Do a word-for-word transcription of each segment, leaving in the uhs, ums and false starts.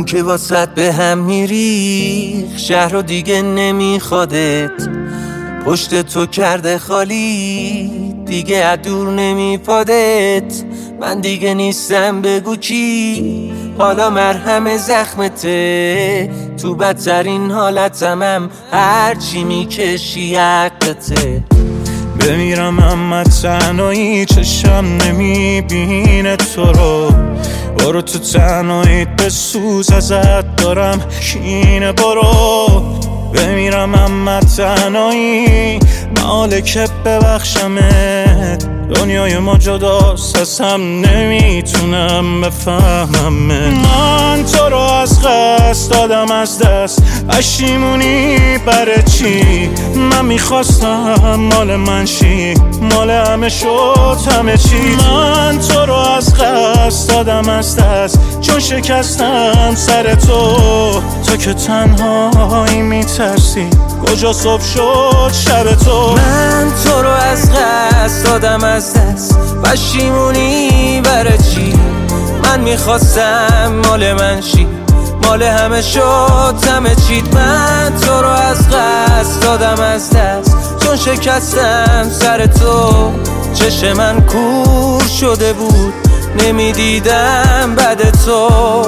اون که واسط به هم میری شهر رو دیگه نمیخوادت، پشت تو کرده خالی دیگه از دور نمیپادت. من دیگه نیستم بگو کی، حالا مرهم زخمته، تو بدترین حالتم هم هرچی میکشی حقته. بمیرم اما تنهایی چشم نمیبینه تو رو، برو تو تنهاییت بسوز ازت دارم کینه. برو بمیرم اما تنهایی محاله که ببخشمت، دنیای ما جداست از هم نمیتونم بفهممه. من تو رو از قصد دادم از دست، پشیمونی برای چی؟ من میخواستم مال من شی، مال همه شد همه چی. من تو رو از قصد دادم از دست، چون شکستم سر تو. تو که تنهایی میترسی کجا صبح شد شب تو. من تو رو از قصد دادم از دست، پشیمونی برای چی؟ من میخواستم مال من شی، مال همه شد همه چیت. من تو رو از قصد دادم از دست، چون شکستم سر تو. چشم من کور شده بود نمیدیدم بعد تو.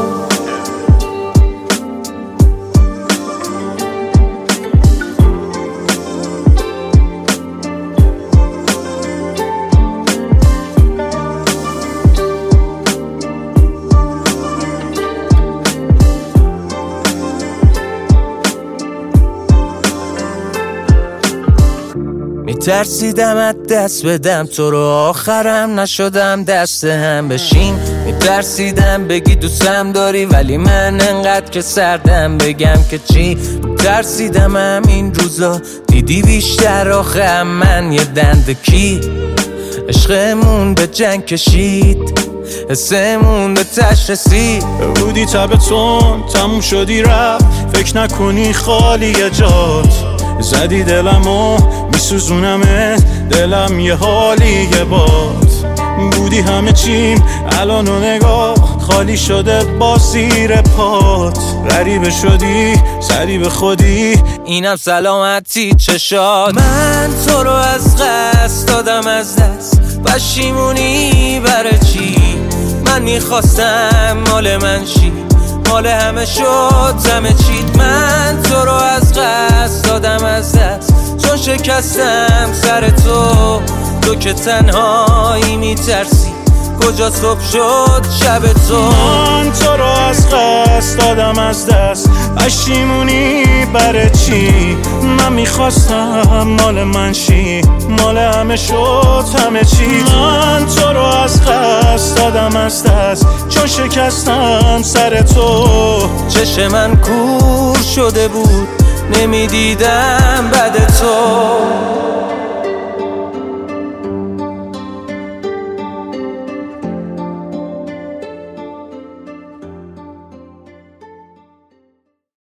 میترسیدم از دست بدم تو رو، آخرم نشدم دست هم بشین. میترسیدم بگی دوستم داری ولی من انقدر که سردم بگم که چی. میترسیدم هم این روزا دیدی بیشتر آخه من یه دنده کی. عشقمون به جنگ کشید، حسمون به تش رسید. بودی تبتون تموم شدی رفت، فکر نکنی خالی جات. زدی دلمو میسوزونمه، دلم یه حالیه باد. بودی همه چیم الان و نگاه خالی شده با زیر پات. غریبه شدی سری به خودی، اینم سلامتی چشات. من تو رو از قصد دادم از دست، پشیمونی برای چی؟ من میخواستم مال من شی، مال همه شد همه چیت. من تو رو از قصد دادم از دست، چون شکستم سر تو. تو که تنهایی میترسی کجا صبح شد شب تو. من تو رو از قصد دادم از دست، پشیمونی برای چی؟ من میخواستم مال من شی، مال همه شد همه چی. من تو رو از قصد دادم از دست، چون شکستم سر تو. چشم من کور شده بود نمیدیدم بعد تو.